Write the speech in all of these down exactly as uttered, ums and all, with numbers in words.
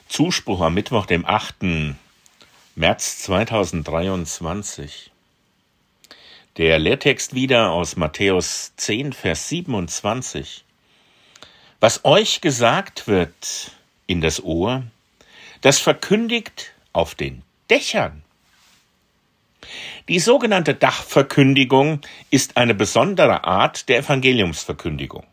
Zuspruch am Mittwoch, dem achten März zweitausenddreiundzwanzig. Der Lehrtext wieder aus Matthäus zehn, Vers siebenundzwanzig. Was euch gesagt wird in das Ohr, das verkündigt auf den Dächern. Die sogenannte Dachverkündigung ist eine besondere Art der Evangeliumsverkündigung.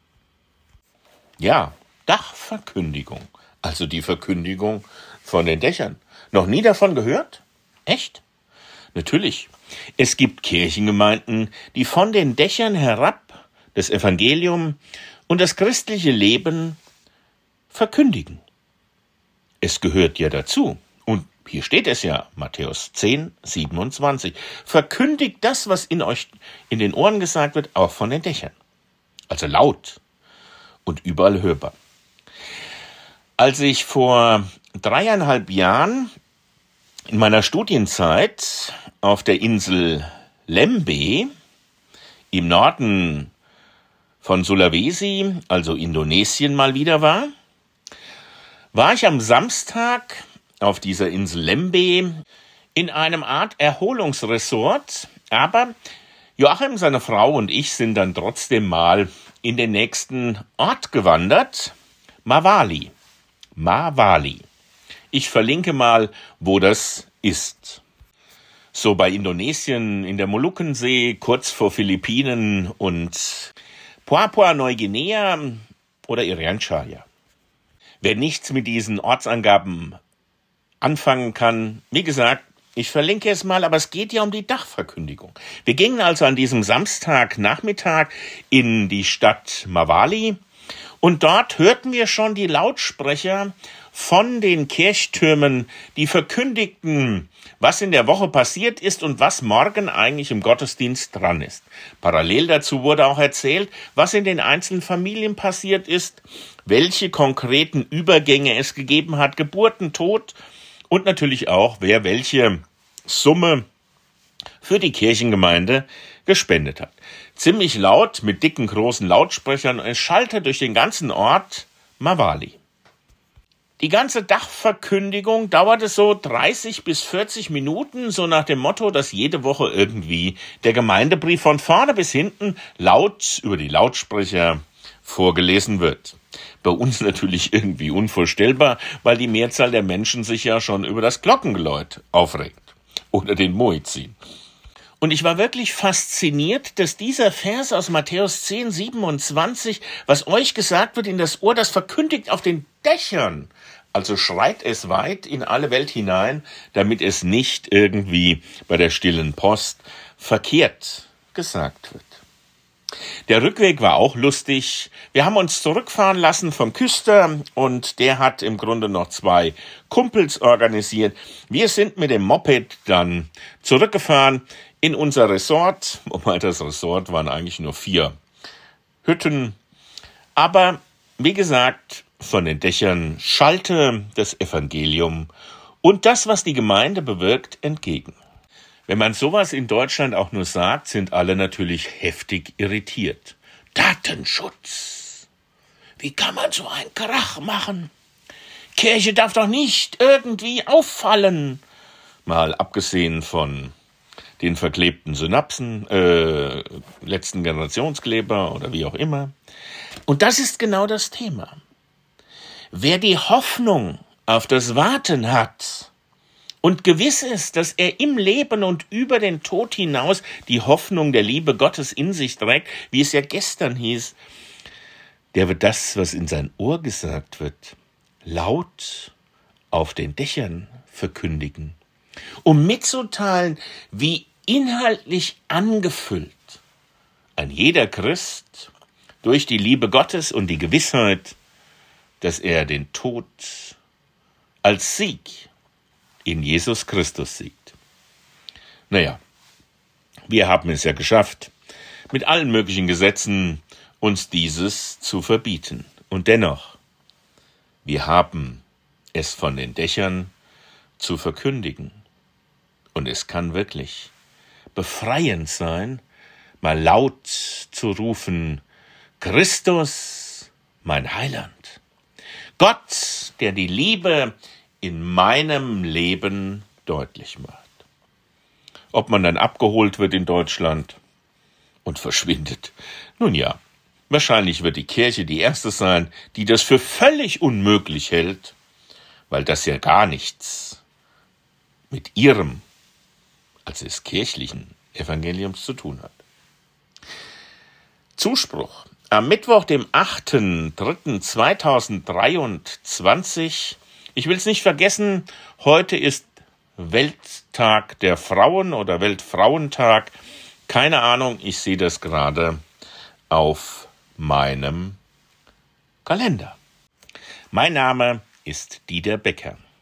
Ja, Dachverkündigung, also die Verkündigung von den Dächern. Noch nie davon gehört? Echt? Natürlich. Es gibt Kirchengemeinden, die von den Dächern herab das Evangelium und das christliche Leben verkündigen. Es gehört ja dazu. Und hier steht es ja, Matthäus zehn, siebenundzwanzig. Verkündigt das, was in euch in den Ohren gesagt wird, auch von den Dächern. Also laut und überall hörbar. Als ich vor dreieinhalb Jahren in meiner Studienzeit auf der Insel Lembeh im Norden von Sulawesi, also Indonesien, mal wieder war, war ich am Samstag auf dieser Insel Lembeh in einem Art Erholungsresort, aber Joachim, seine Frau und ich sind dann trotzdem mal in den nächsten Ort gewandert, Mawali. Mawali. Ich verlinke mal, wo das ist. So bei Indonesien in der Molukkensee, kurz vor Philippinen und Papua-Neuguinea oder Irian Jaya. Wer nichts mit diesen Ortsangaben anfangen kann, wie gesagt, ich verlinke es mal, aber es geht ja um die Dachverkündigung. Wir gingen also an diesem Samstagnachmittag in die Stadt Mawali und dort hörten wir schon die Lautsprecher von den Kirchtürmen, die verkündigten, was in der Woche passiert ist und was morgen eigentlich im Gottesdienst dran ist. Parallel dazu wurde auch erzählt, was in den einzelnen Familien passiert ist, welche konkreten Übergänge es gegeben hat, Geburten, Tod und natürlich auch, wer welche Summe für die Kirchengemeinde gespendet hat. Ziemlich laut, mit dicken, großen Lautsprechern, es schallte durch den ganzen Ort Mawali. Die ganze Dachverkündigung dauerte so dreißig bis vierzig Minuten, so nach dem Motto, dass jede Woche irgendwie der Gemeindebrief von vorne bis hinten laut über die Lautsprecher vorgelesen wird. Bei uns natürlich irgendwie unvorstellbar, weil die Mehrzahl der Menschen sich ja schon über das Glockengeläut aufregt oder den Muezzin. Und ich war wirklich fasziniert, dass dieser Vers aus Matthäus zehn, siebenundzwanzig, was euch gesagt wird in das Ohr, das verkündigt auf den Dächern. Also schreit es weit in alle Welt hinein, damit es nicht irgendwie bei der stillen Post verkehrt gesagt wird. Der Rückweg war auch lustig. Wir haben uns zurückfahren lassen vom Küster und der hat im Grunde noch zwei Kumpels organisiert. Wir sind mit dem Moped dann zurückgefahren in unser Resort. Wobei das Resort waren eigentlich nur vier Hütten. Aber wie gesagt, von den Dächern schallte das Evangelium und das, was die Gemeinde bewirkt, entgegen. Wenn man sowas in Deutschland auch nur sagt, sind alle natürlich heftig irritiert. Datenschutz. Wie kann man so einen Krach machen? Kirche darf doch nicht irgendwie auffallen. Mal abgesehen von den verklebten Synapsen, äh, letzten Generationskleber oder wie auch immer. Und das ist genau das Thema. Wer die Hoffnung auf das Warten hat und gewiss ist, dass er im Leben und über den Tod hinaus die Hoffnung der Liebe Gottes in sich trägt, wie es ja gestern hieß, der wird das, was in sein Ohr gesagt wird, laut auf den Dächern verkündigen, um mitzuteilen, wie inhaltlich angefüllt ein jeder Christ durch die Liebe Gottes und die Gewissheit, dass er den Tod als Sieg in Jesus Christus siegt. Naja, wir haben es ja geschafft, mit allen möglichen Gesetzen uns dieses zu verbieten. Und dennoch, wir haben es von den Dächern zu verkündigen. Und es kann wirklich befreiend sein, mal laut zu rufen, Christus, mein Heiland. Gott, der die Liebe in meinem Leben deutlich macht. Ob man dann abgeholt wird in Deutschland und verschwindet. Nun ja, wahrscheinlich wird die Kirche die erste sein, die das für völlig unmöglich hält, weil das ja gar nichts mit ihrem, also des kirchlichen Evangeliums zu tun hat. Zuspruch. Am Mittwoch, dem achten dritten zweitausenddreiundzwanzig, ich will es nicht vergessen, heute ist Welttag der Frauen oder Weltfrauentag. Keine Ahnung, ich sehe das gerade auf meinem Kalender. Mein Name ist Dieter Becker.